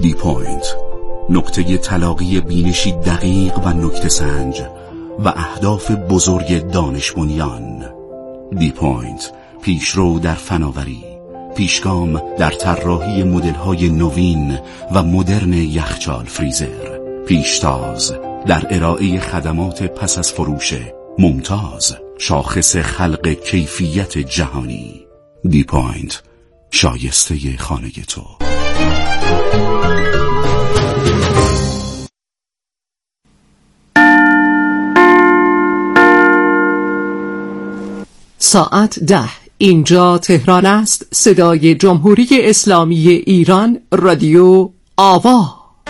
دی پوینت، نقطه تلاقی بینشی دقیق و نکته سنج و اهداف بزرگ دانش بنیان. دی پوینت، پیشرو در فناوری، پیشگام در طراحی مدل‌های نوین و مدرن یخچال فریزر، پیشتاز در ارائه خدمات پس از فروش ممتاز، شاخص خلق کیفیت جهانی. دی پوینت، شایسته خانه تو. ساعت 10. اینجا تهران است. صدای جمهوری اسلامی ایران، رادیو آوا.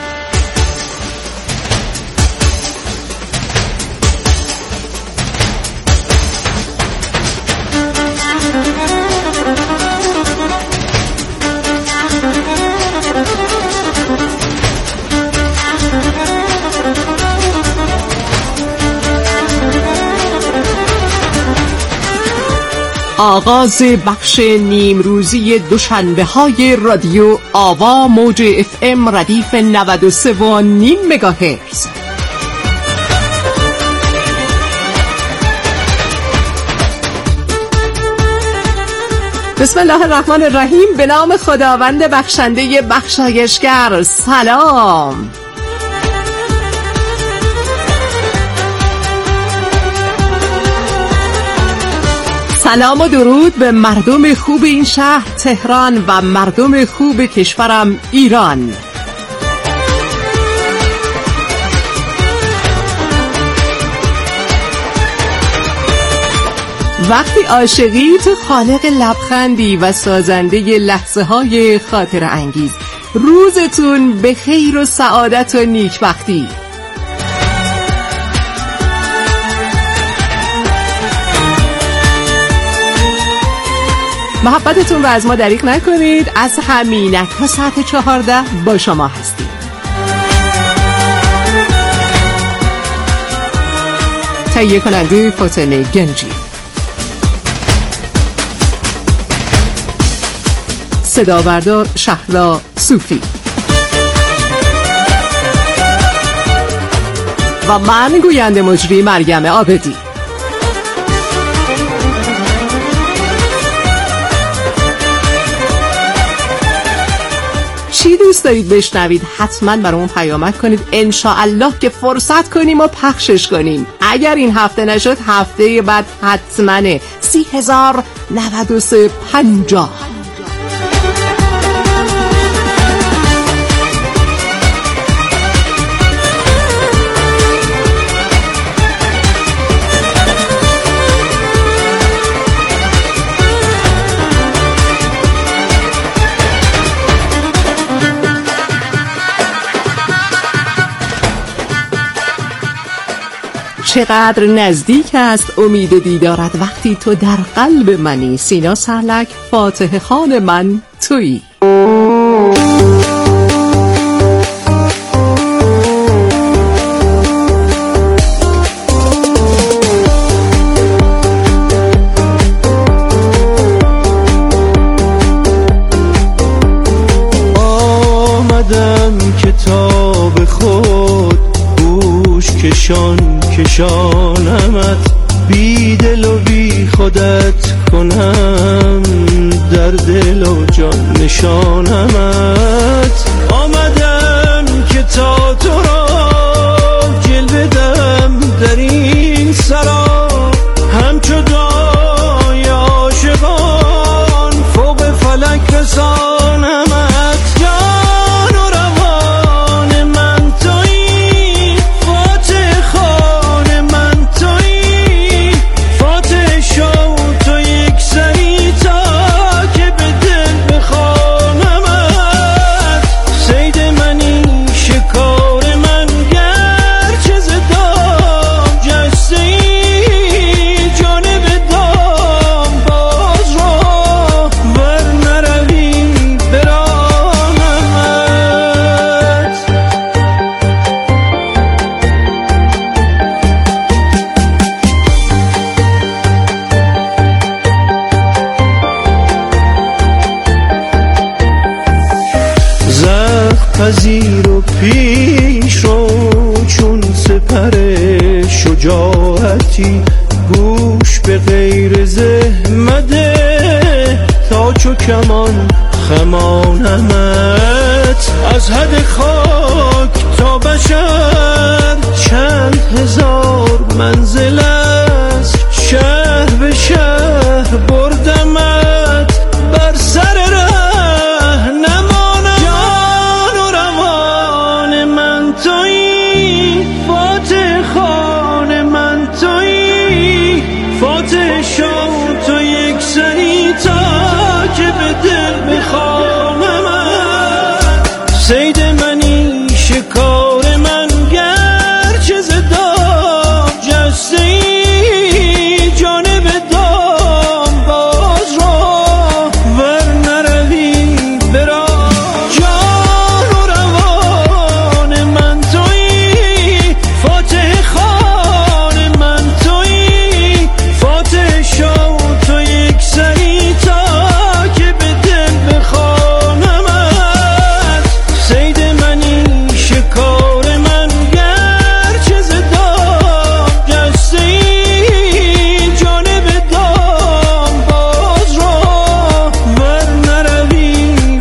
آغاز بخش نیمروزی دوشنبه های رادیو آوا، موج FM ردیف 93.5 مگاهرتز. بسم الله الرحمن الرحیم. به نام خداوند بخشنده بخشایشگر. سلام. سلام و درود به مردم خوب این شهر تهران و مردم خوب کشورم ایران. وقتی عاشقی تو خالق لبخندی و سازنده لحظه های خاطر انگیز. روزتون به خیر و سعادت و نیکبختی. محبتتون رو از ما دریغ نکنید. از همینک تا ساعت 14 با شما هستیم. تهیه کننده فاطمه گنجی، صدا بردار شهلا صوفی و من گوینده مجری مریم عابدی. چی دوست دارید بشنوید؟ حتما برامون پیامک کنید. انشاءالله که فرصت کنیم و پخشش کنیم. اگر این هفته نشد هفته بعد حتما 30,093.50. چقدر نزدیک است امید دیدارت وقتی تو در قلب منی. سینا سرلک، فاتح خان من تویی. آمدم کتاب خود گوش کشانمت، بی دل و بی خودت کنم، در دل و جان نشانمت. آمدم که تا تو را جلوه دم در این سرا، همچو دای عاشقان فوق فلک رسانمت. جان و روان من تویی، فاتح خان من تویی، فاتح شو تو یک سری تا که به دل بخوانمت. پذیر و پیش رو چون سپر شجاعتی، گوش به غیر زحمده تا چو کمان خمانمت. از حد خاک تا بشر چند هزار منزل است، شهر به شهر بردمت بر سر ره نمانم. جان و روان من تویی، فاتح خان من تویی، فاتح شو تو یک سری تا که به دل بخوانمت. صید منی شکار من گرچه زدام جسته ای، جانب دام باز رو ور نروی برا. جان و روان من تویی، فاتح خان من تویی، فاتح شو تو یک سری تا که به دل بخوانمت. صید منی شکار من گرچه زدام جسته ای، جانب دام باز رو ور نروی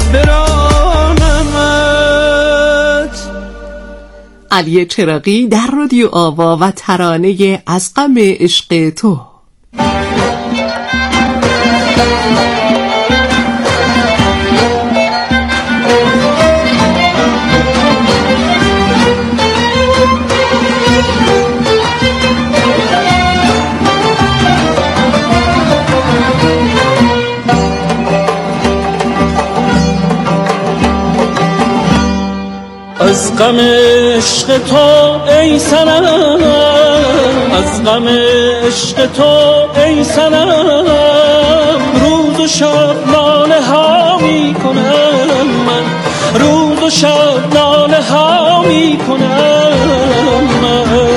برانمت. علی چراغی در رادیو آوا و ترانه از غم عشق تو. از غم عشق تو ای صنم، از غم عشق تو ای صنم، روز و شب ناله ها می کنم من، روز و شب ناله ها می کنم من.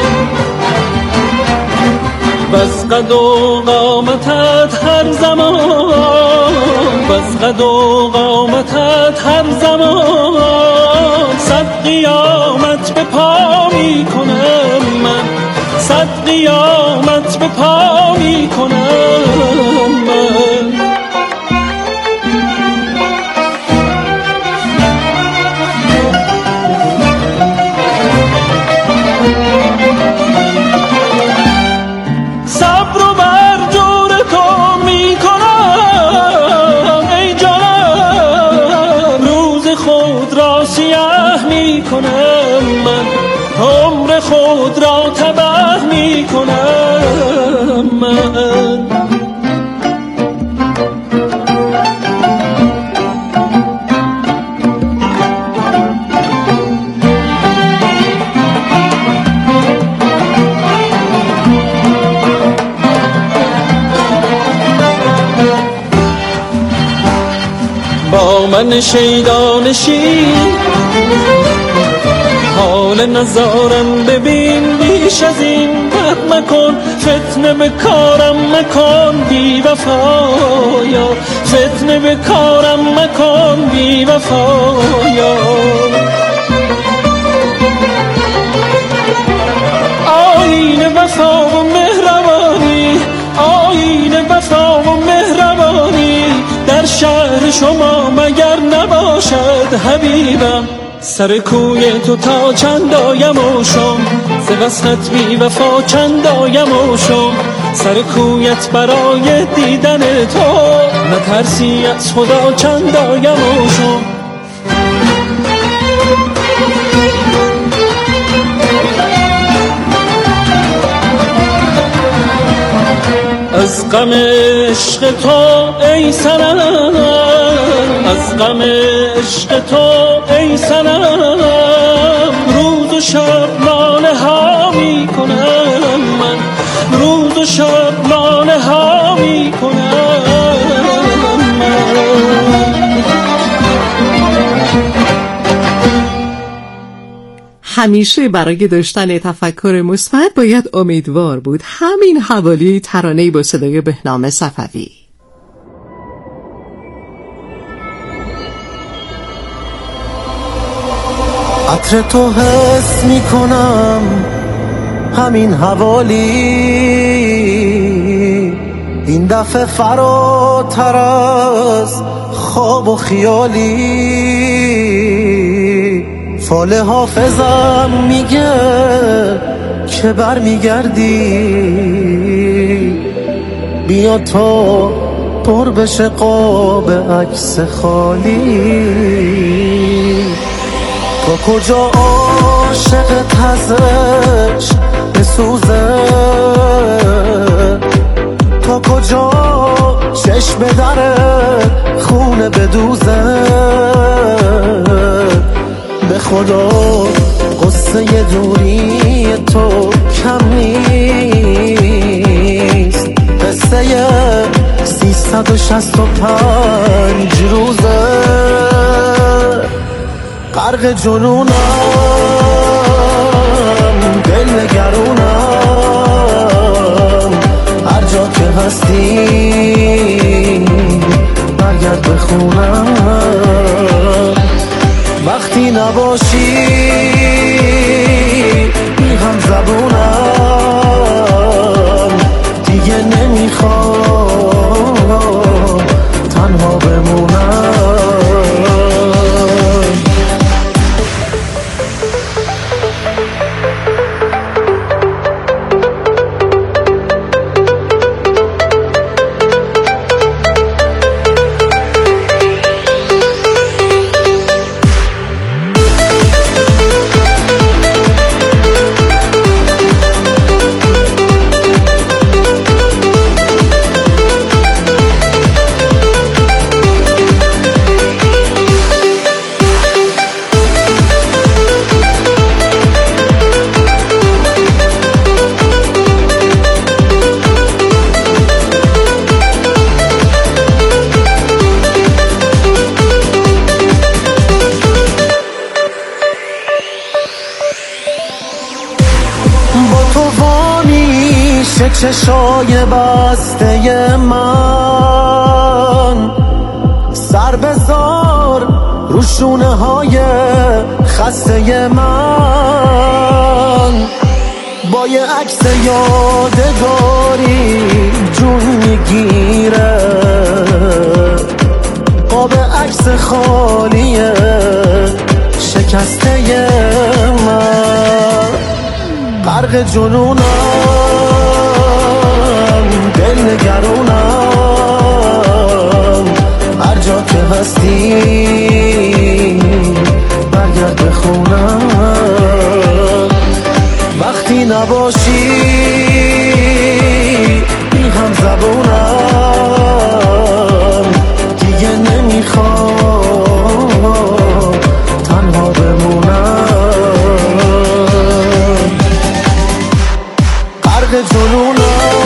بس قد و قامتت هر زمان، بس قد و قامتت هر زمان، صد قیامت به پا می کنم من، صد قیامت به پا می کنم من. صبر و بر جور تو می کنم ای جانم، روز خود را سیاه می کنم من، عمر خود را تباه می کنم من. با من شیدانشی حال نظارم ببین، بیش از این بد مکن، فتنه به کارم مکن بی وفایا، فتنه به کارم مکن بی وفایا. آیین وفا و مهربانی، آیین وفا و مهربانی، در شهر شما مگر نباشد حبیبم؟ سر کوی تو تا چند آیم و شم، ز وصلت بی وفا چند آیم و شم، سر کویت برای دیدن تو، نترسی از خدا چند آیم و شم. از غم عشق تو ای صنم، از غم عشق تو ای صنم، روز و شب ناله ها می کنم من، روز و شب ناله ها می کنم من. همیشه برای داشتن تفکر مثبت باید امیدوار بود. همین حوالی ترانه‌ای با صدای بهنام صفوی. عطر تو حس میکنم همین حوالی، این دفعه فراتر از خواب و خیالی. فال حافظم میگه که بر میگردی، بیا تا پر بشه قاب عکس خالی. تا کجا عاشقت ازش بسوزه، تا کجا چشم دره خونه بدوزه. به خدا قصه دوری تو کم نیست، قصه 365 روزه. غرق جنونم، دل نگرونم، هر جا که هستی برگرد به خونم. وقتی نباشی بی هم زبونم، دیگه نمیخوام تنها بمونم. چشای بسته من، سر بذار رو شونه های خسته من. با یه عکس یادگاری جون میگیره، قاب عکس خالیه شکسته من. غرق جنونم، دل نگرونم، هر جا که هستی برگرد به خونم. وقتی نباشی بی هم زبونم، دیگه نمیخوام تنها بمونم. غرق جنونم،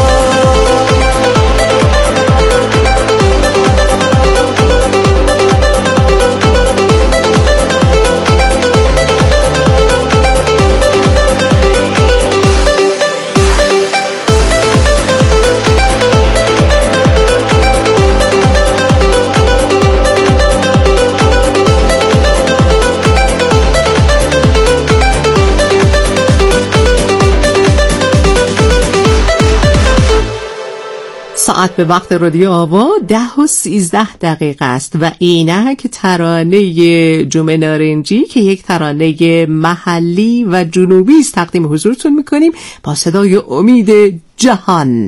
ساعت به وقت رادیو آوا 10:13 است و اینک ترانه جمعه نارنجی که یک ترانه محلی و جنوبی است تقدیم حضورتون میکنیم با صدای امید جهان.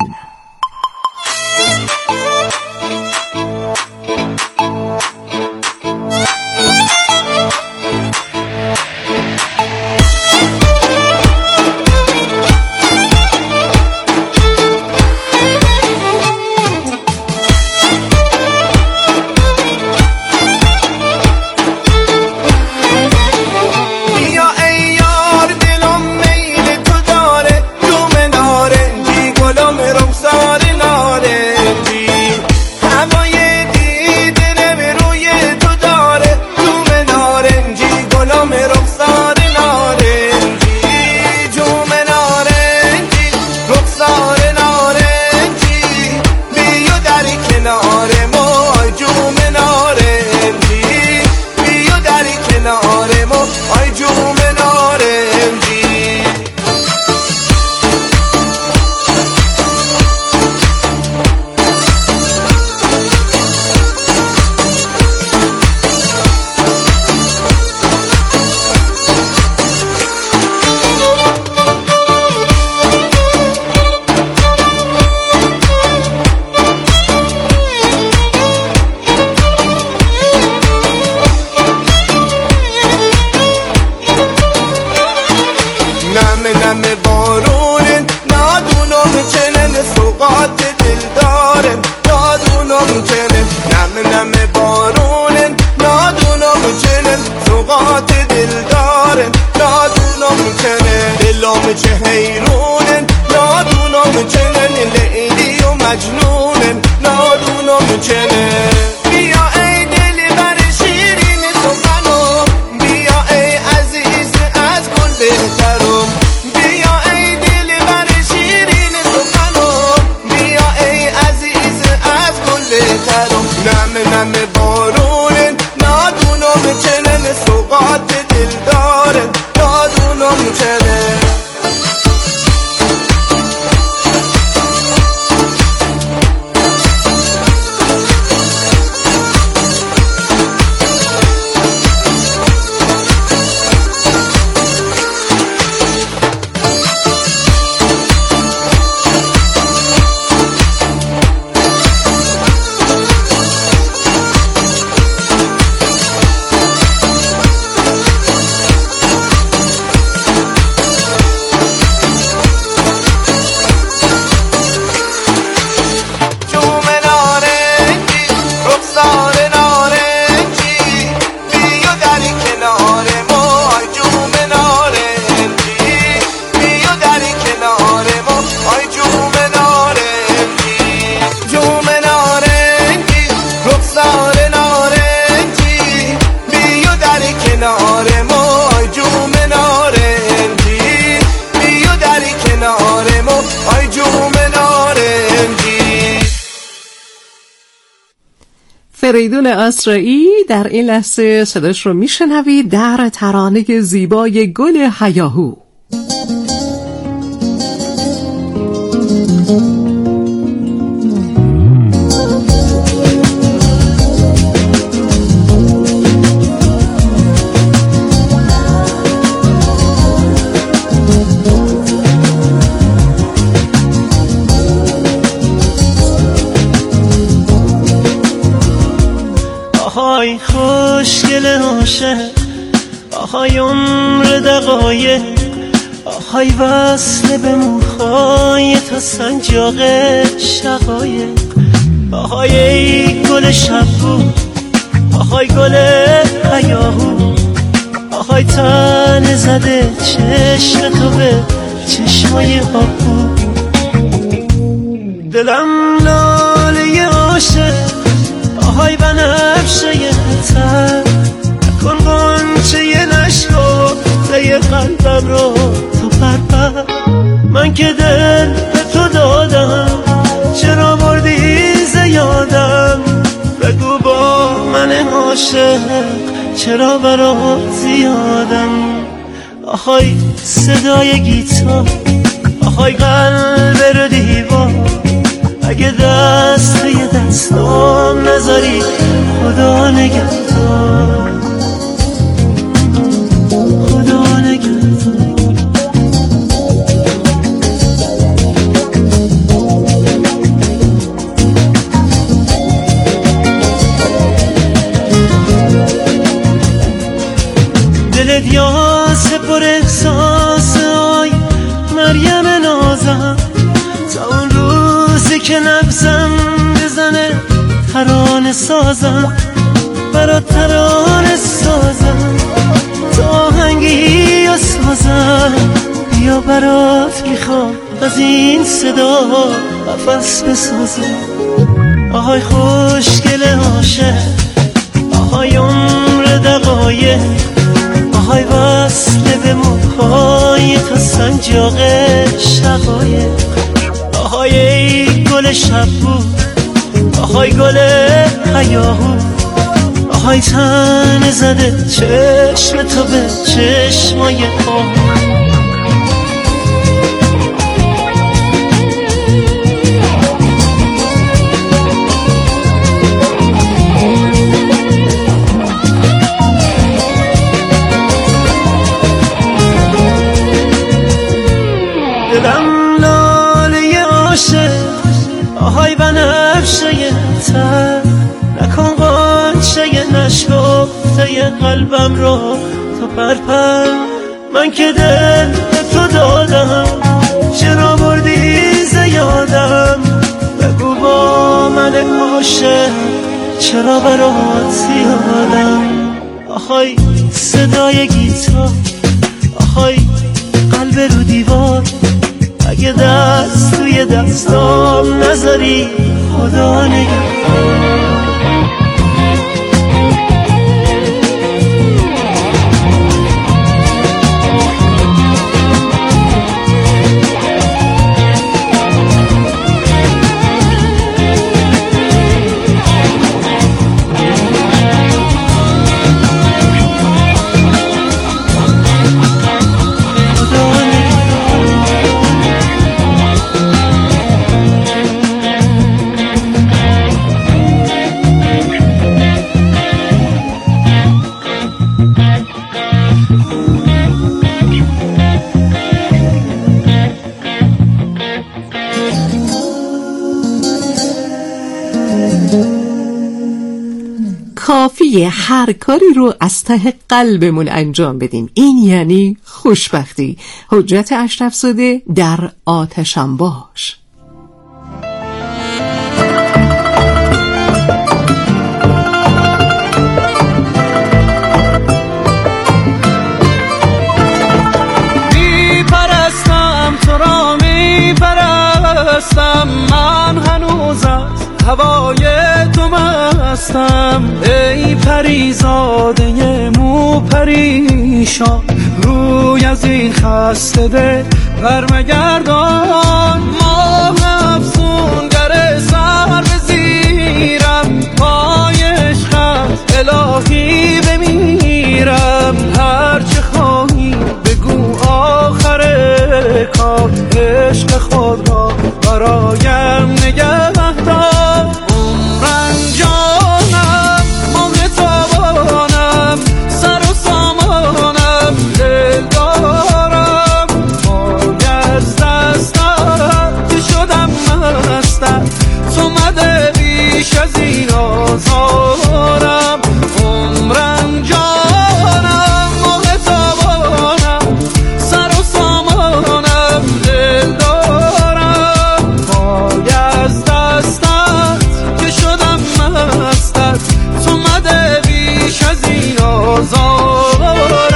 گلم نم بارونن نادونم چنن سوقات دلدارن نادونم چنن دلم چه حیرونن نادونم چنن لیلی و مجنونن نادونم چنن بیا ای دل بر شیرین سخنم بیا ای عزیز از گل بهترم بیا ای دل بر شیرین سخنم بیا ای عزیز از گل بهترم نم بارونن نادونم چنن سوقات دلدارن نادونم چنن فریدون آسرایی در این لحظه صداش رو میشنوید در ترانه زیبای گل هیاهو. آهای خوشگل عاشق آهای عمر دقایق آهای وصل به موهای تا سنجاق شقایق آهای ای گل شبو آهای گل هیاهو آهای تن زده چشم تو به چشمای آبو دلم لاله عاشق آهای بنفشه تر نکن غنچه نشکفته قلبم رو تو پرپر من که دل به تو دادم چرا بردی زیادم بگو با من عاشق چرا برات زیادم آهای صدای گیتار آهای قلب رو دیوار اگه دست یه دستم نذاری خدا نگهدار خدا نگهدار دلت یاس پر احساس آی مریم نازم تا اون روزی که نفسم بزنه ترانه سازم برات ترانه سازم تا آهنگی و سازم بیا برات میخوام از این صدا نفس بسازم آهای خوشگل عاشق آهای عمر دقایق آهای وصل به موهای تا سنجاق شقایق آهای ای گل شبو آهای گل هیاهو آهای تن زده چشم تو به چشمای آهو دلم لاله عاشق آهای بنفشه تر نکن غنچه نشکفته قلبم رو تو پرپر من که دل به تو دادم چرا بردی زیادم بگو با من عاشق چرا برات یادم، آهای صدای گیتار، آهای قلب رو دیوار، اگه دست توی دستام نذاری خدا نگهدار. کافیه هر کاری رو از ته قلبمون انجام بدیم، این یعنی خوشبختی. حجت اشرف‌زاده در آتشم باش. میپرستم تو را، میپرستم من هنوز از هوای تو مستم. ای پریزاده مو پریشان، روی از این خسته دل برمگردان. ماه افسونگر سر بزیرم، پای عشقت الهی بمیرم. هرچه خواهی بگو آخر کار، عشق خود را برایم نگه دار. آزارم عمرم جانم، محتابانم سر و سامانم، دل دارم پای از دستت که شدم مستت. تو مده بیش از این آزارم.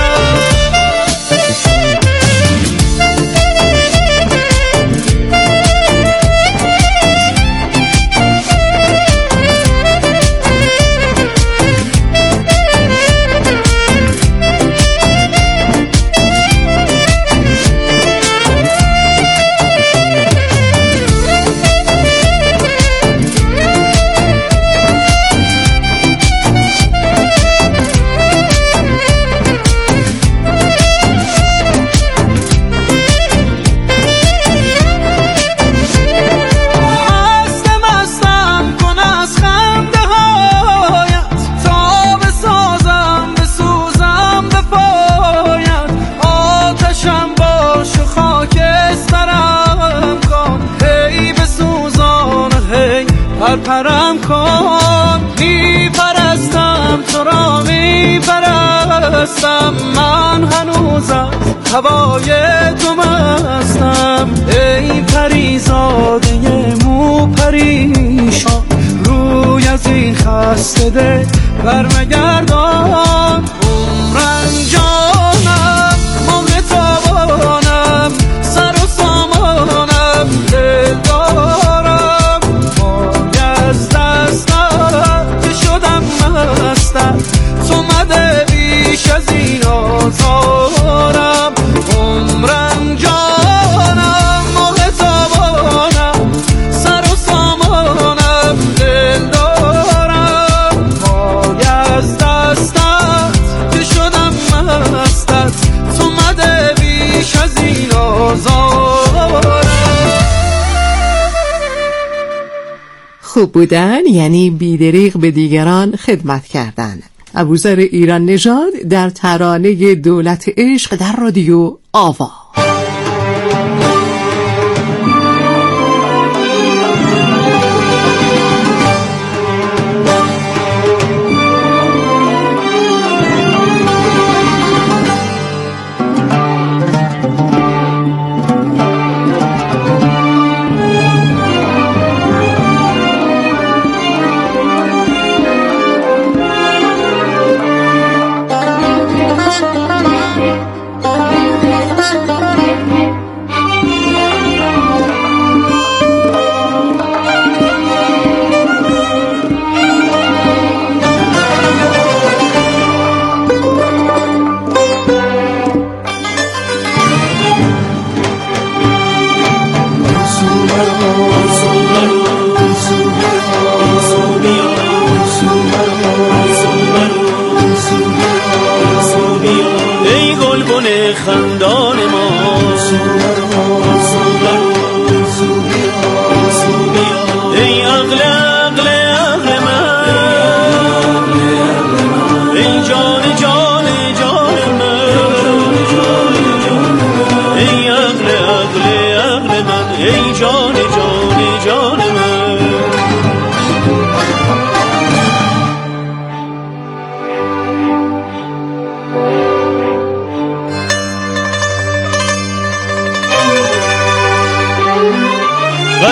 پرم کن، میپرستم تو را، میپرستم من هنوز از هوای تو مستم. ای پریزاده مو پریشان، روی از این خسته دل برمگردان. عمرم جانم، محتابانم سر و سامانم، دل دارم پای از دستت که شدم مستت. تو مده بیش از این آزارم. عمرم جانم، محتابانم سر و سامانم، دل دارم پای از دستت که شدم مستت. تو مده بیش از این آزارم. خوب بودن یعنی بیدریغ به دیگران خدمت کردن. ابوذر ایران نژاد در ترانه دولت عشق در رادیو آوا.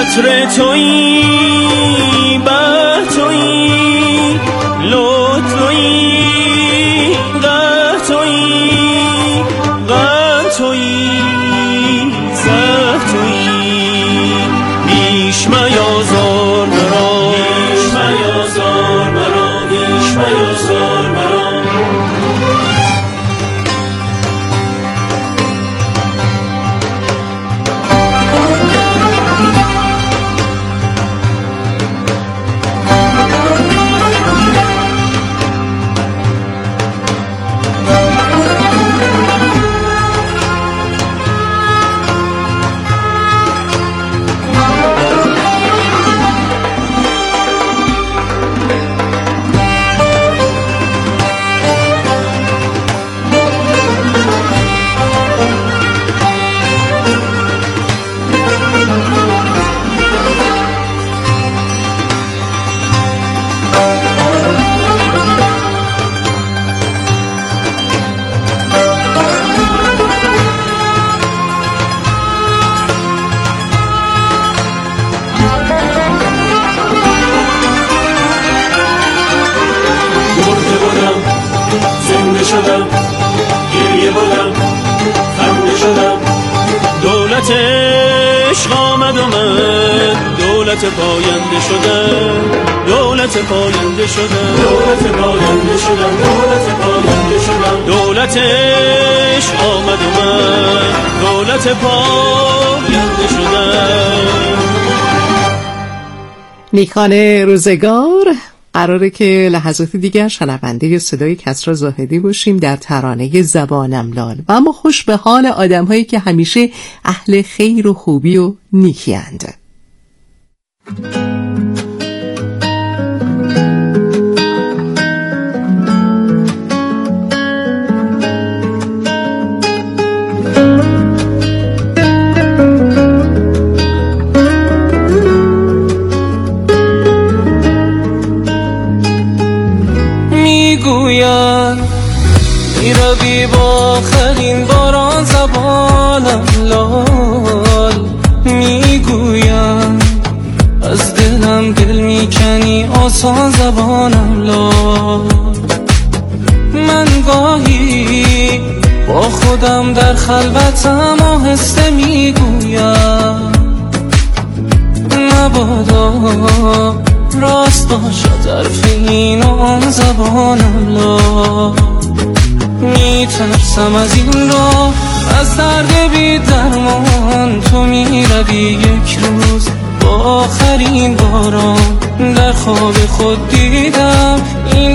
عطر تویی، بر تویی، لطف تویی، قهر تویی، غم تویی، زهر تویی. بیش میازار مرا، بیش میازار مرا، بیش میازار مرا. شدم، گریه بودم، خنده شدم. دولت عشق آمد دولت پاینده شدم، دولت پاینده شدم، دولت پاینده شدم، دولت پاینده شدم. دولت عشق آمد دولت پاینده شدم. نیکان روزگار، قراره که لحظات دیگر شنونده صدای کسری زاهدی باشیم در ترانه زبانم لال و اما خوش به حال آدم هایی که همیشه اهل خیر و خوبی و نیکی اند. میروی با آخرین باران زبانم لال. میگویم از دلم گل میکنی آسان زبانم لال. من گاهی با خودم در خلوتم آهسته میگویم مبادا راست باشد حرف این و آن زبانم لال. میترسم از این راه، از درد بی درمان. تو میروی یک روز با آخرین باران، در خواب خود دیدم این